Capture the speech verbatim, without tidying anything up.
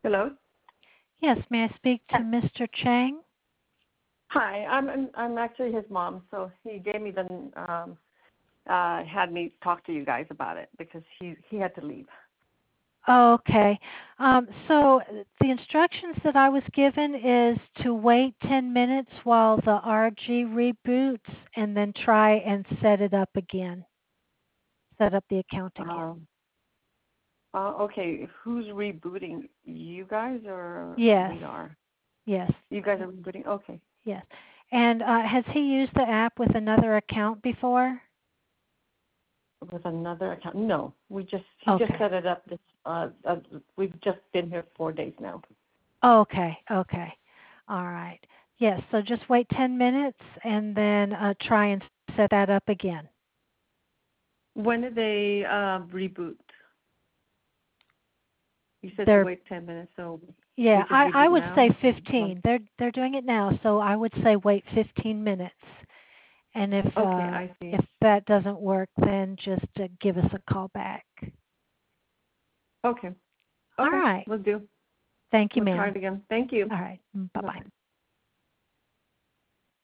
Hello. Yes, may I speak to Mister Chang? Hi, I'm I'm, I'm actually his mom, so he gave me the um, uh, had me talk to you guys about it because he he had to leave. Okay. Um, so the instructions that I was given is to wait ten minutes while the R G reboots and then try and set it up again. Set up the account again. Um, uh, okay, who's rebooting? You guys or Yes. we are? Yes. You guys are rebooting. Okay. Yes. And uh, has he used the app with another account before? With another account? No, we just he just Okay. set it up. This uh, uh we've just been here four days now. Okay. Okay. All right. Yes. So just wait ten minutes and then uh, try and set that up again. When did they uh, reboot? You said to They're wait ten minutes, so Yeah, we should I, I reboot would say now. One. fifteen. They're they're doing it now, so I would say wait fifteen minutes. And if Okay, uh, I see. if that doesn't work, then just uh, give us a call back. Okay. All Okay, right. we'll do. Thank you, We'll try ma'am. it again. Thank you. All right. Bye bye. Bye-bye.